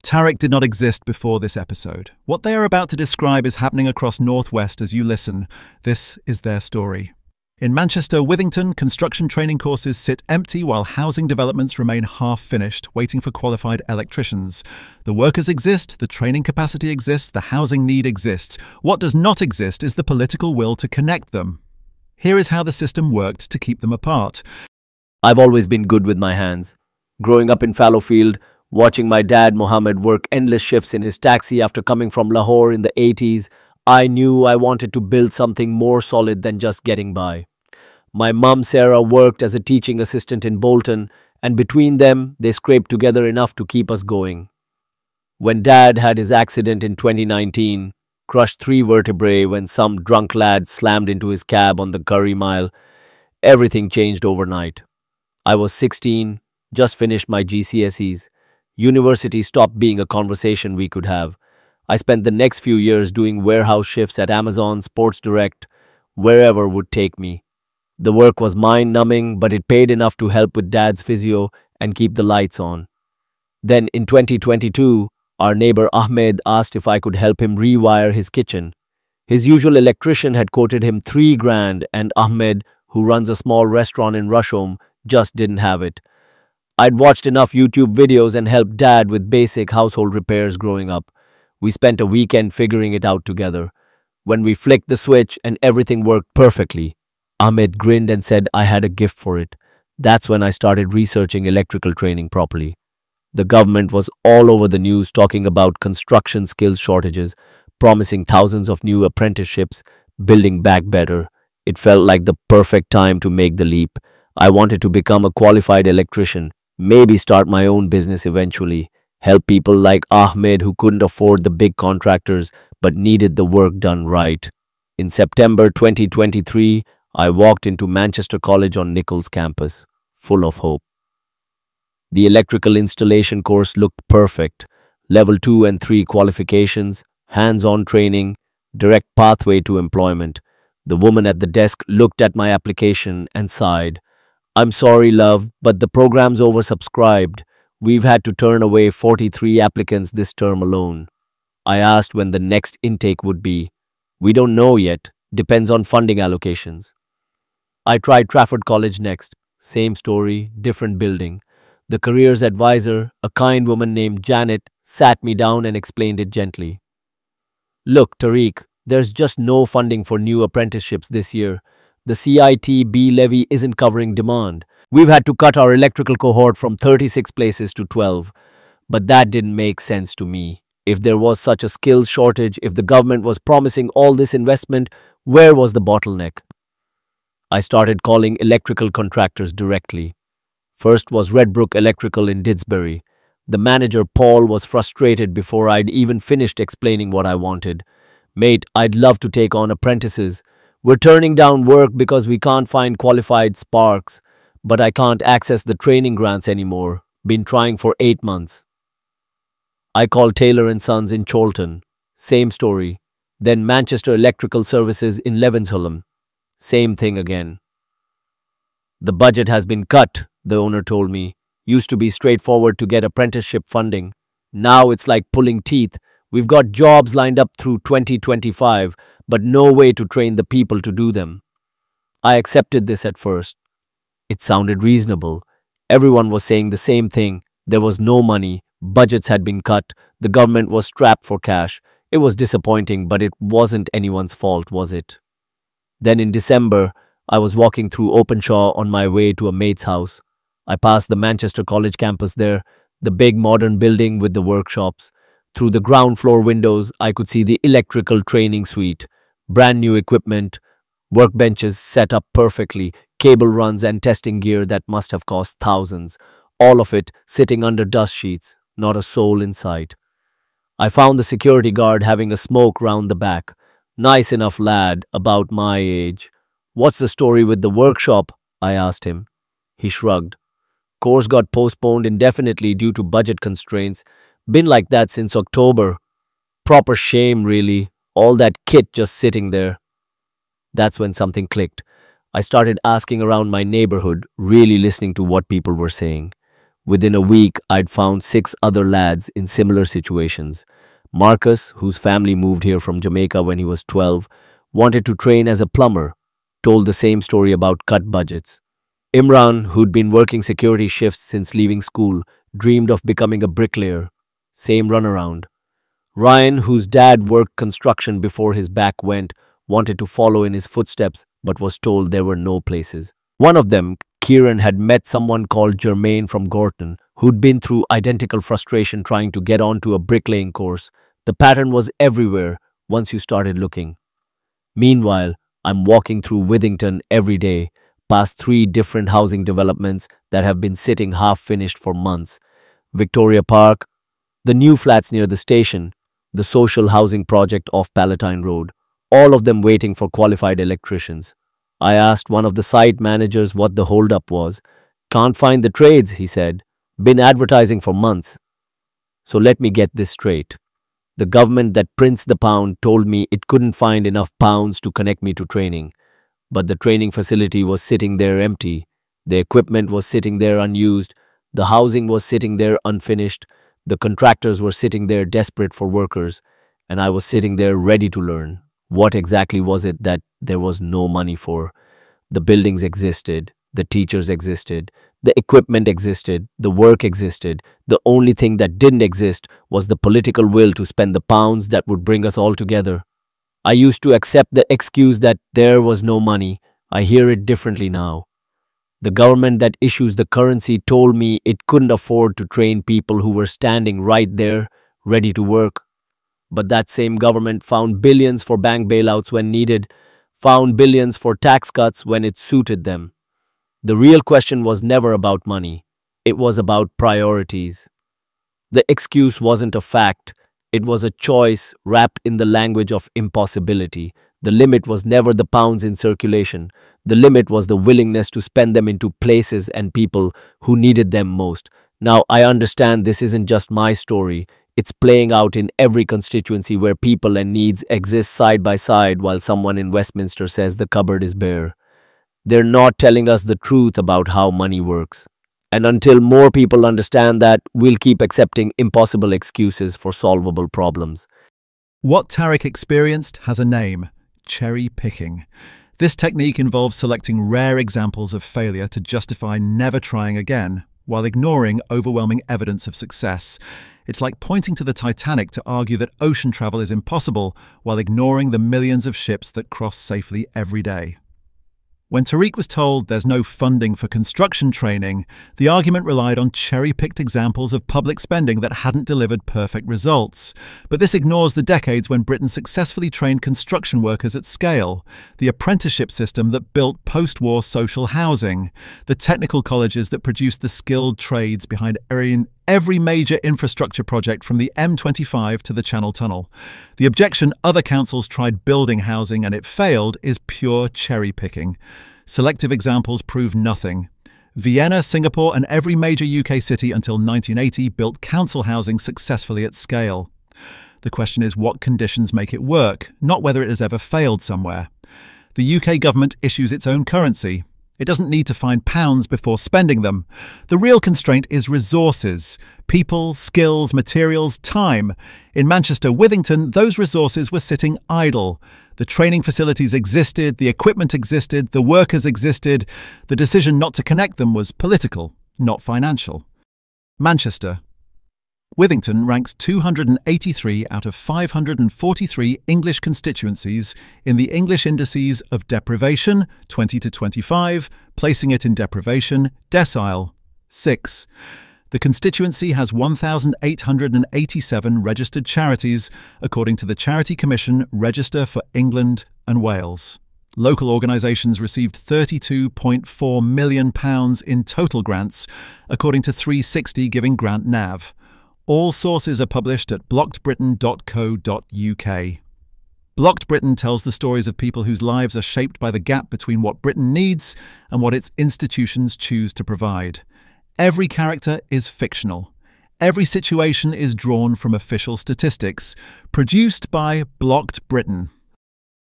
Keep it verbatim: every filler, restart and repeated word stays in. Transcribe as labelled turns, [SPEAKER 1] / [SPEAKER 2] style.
[SPEAKER 1] Tarek did not exist before this episode. What they are about to describe is happening across Northwest as you listen. This is their story. In Manchester, Withington, construction training courses sit empty while housing developments remain half-finished, waiting for qualified electricians. The workers exist, the training capacity exists, the housing need exists. What does not exist is the political will to connect them. Here is how the system worked to keep them apart.
[SPEAKER 2] I've always been good with my hands. Growing up in Fallowfield, watching my dad Mohammed work endless shifts in his taxi after coming from Lahore in the eighties, I knew I wanted to build something more solid than just getting by. My mum Sarah worked as a teaching assistant in Bolton, and between them, they scraped together enough to keep us going. When Dad had his accident in twenty nineteen, crushed three vertebrae when some drunk lad slammed into his cab on the Curry Mile, everything changed overnight. I was sixteen, just finished my G C S Es. University stopped being a conversation we could have. I spent the next few years doing warehouse shifts at Amazon, Sports Direct, wherever would take me. The work was mind-numbing, but it paid enough to help with Dad's physio and keep the lights on. Then in twenty twenty-two, our neighbor Ahmed asked if I could help him rewire his kitchen. His usual electrician had quoted him three grand, and Ahmed, who runs a small restaurant in Rusholme, just didn't have it. I'd watched enough YouTube videos and helped Dad with basic household repairs growing up. We spent a weekend figuring it out together. When we flicked the switch and everything worked perfectly, Ahmed grinned and said I had a gift for it. That's when I started researching electrical training properly. The government was all over the news talking about construction skills shortages, promising thousands of new apprenticeships, building back better. It felt like the perfect time to make the leap. I wanted to become a qualified electrician, maybe start my own business eventually, help people like Ahmed who couldn't afford the big contractors but needed the work done right. In September twenty twenty-three, I walked into Manchester College on Nichols campus, full of hope. The electrical installation course looked perfect. Level two and three qualifications, hands-on training, direct pathway to employment. The woman at the desk looked at my application and sighed. I'm sorry, love, but the program's oversubscribed. We've had to turn away forty-three applicants this term alone. I asked when the next intake would be. We don't know yet. Depends on funding allocations. I tried Trafford College next. Same story, different building. The careers advisor, a kind woman named Janet, sat me down and explained it gently. Look, Tariq, there's just no funding for new apprenticeships this year. The C I T B levy isn't covering demand. We've had to cut our electrical cohort from thirty-six places to twelve. But that didn't make sense to me. If there was such a skills shortage, if the government was promising all this investment, where was the bottleneck? I started calling electrical contractors directly. First was Redbrook Electrical in Didsbury. The manager, Paul, was frustrated before I'd even finished explaining what I wanted. Mate, I'd love to take on apprentices. We're turning down work because we can't find qualified sparks, but I can't access the training grants anymore. Been trying for eight months. I called Taylor and Sons in Chorlton. Same story. Then Manchester Electrical Services in Levenshulme. Same thing again. The budget has been cut, the owner told me. Used to be straightforward to get apprenticeship funding. Now it's like pulling teeth. We've got jobs lined up through twenty twenty-five, but no way to train the people to do them. I accepted this at first. It sounded reasonable. Everyone was saying the same thing. There was no money. Budgets had been cut. The government was strapped for cash. It was disappointing, but it wasn't anyone's fault, was it? Then in December, I was walking through Openshaw on my way to a mate's house. I passed the Manchester College campus there, the big modern building with the workshops. Through the ground floor windows, I could see the electrical training suite. Brand new equipment, workbenches set up perfectly, cable runs and testing gear that must have cost thousands. All of it sitting under dust sheets, not a soul in sight. I found the security guard having a smoke round the back. Nice enough lad, about my age. What's the story with the workshop? I asked him. He shrugged. Course got postponed indefinitely due to budget constraints. Been like that since October. Proper shame, really. All that kit just sitting there. That's when something clicked. I started asking around my neighborhood, really listening to what people were saying. Within a week, I'd found six other lads in similar situations. Marcus, whose family moved here from Jamaica when he was twelve, wanted to train as a plumber, told the same story about cut budgets. Imran, who'd been working security shifts since leaving school, dreamed of becoming a bricklayer. Same runaround. Ryan, whose dad worked construction before his back went, wanted to follow in his footsteps but was told there were no places. One of them, Kieran, had met someone called Jermaine from Gorton, who'd been through identical frustration trying to get onto a bricklaying course. The pattern was everywhere once you started looking. Meanwhile, I'm walking through Withington every day, past three different housing developments that have been sitting half-finished for months. Victoria Park, the new flats near the station, the social housing project off Palatine Road, all of them waiting for qualified electricians. I asked one of the site managers what the holdup was. Can't find the trades, he said. Been advertising for months. So let me get this straight. The government that prints the pound told me it couldn't find enough pounds to connect me to training. But the training facility was sitting there empty. The equipment was sitting there unused. The housing was sitting there unfinished. The contractors were sitting there desperate for workers. And I was sitting there ready to learn. What exactly was it that there was no money for? The buildings existed, the teachers existed, the equipment existed, the work existed. The only thing that didn't exist was the political will to spend the pounds that would bring us all together. I used to accept the excuse that there was no money. I hear it differently now. The government that issues the currency told me it couldn't afford to train people who were standing right there, ready to work. But that same government found billions for bank bailouts when needed, found billions for tax cuts when it suited them. The real question was never about money. It was about priorities. The excuse wasn't a fact. It was a choice wrapped in the language of impossibility. The limit was never the pounds in circulation. The limit was the willingness to spend them into places and people who needed them most. Now, I understand this isn't just my story. It's playing out in every constituency where people and needs exist side by side while someone in Westminster says the cupboard is bare. They're not telling us the truth about how money works. And until more people understand that, we'll keep accepting impossible excuses for solvable problems.
[SPEAKER 1] What Tariq experienced has a name: cherry picking. This technique involves selecting rare examples of failure to justify never trying again, while ignoring overwhelming evidence of success. It's like pointing to the Titanic to argue that ocean travel is impossible, while ignoring the millions of ships that cross safely every day. When Tariq was told there's no funding for construction training, the argument relied on cherry-picked examples of public spending that hadn't delivered perfect results. But this ignores the decades when Britain successfully trained construction workers at scale, the apprenticeship system that built post-war social housing, the technical colleges that produced the skilled trades behind every major infrastructure project from the M twenty-five to the Channel Tunnel. The objection other councils tried building housing and it failed is pure cherry-picking. Selective examples prove nothing. Vienna, Singapore, and every major U K city until nineteen eighty built council housing successfully at scale. The question is what conditions make it work, not whether it has ever failed somewhere. The U K government issues its own currency. It doesn't need to find pounds before spending them. The real constraint is resources. People, skills, materials, time. In Manchester, Withington, those resources were sitting idle. The training facilities existed, the equipment existed, the workers existed. The decision not to connect them was political, not financial. Manchester. Withington ranks two hundred eighty-three out of five hundred forty-three English constituencies in the English indices of deprivation, twenty to twenty-five, placing it in deprivation, decile, six. The constituency has one thousand eight hundred eighty-seven registered charities, according to the Charity Commission Register for England and Wales. Local organisations received thirty-two point four million pounds in total grants, according to three sixty Giving Grant Nav. All sources are published at blocked britain dot co dot U K. Blocked Britain tells the stories of people whose lives are shaped by the gap between what Britain needs and what its institutions choose to provide. Every character is fictional. Every situation is drawn from official statistics. Produced by Blocked Britain.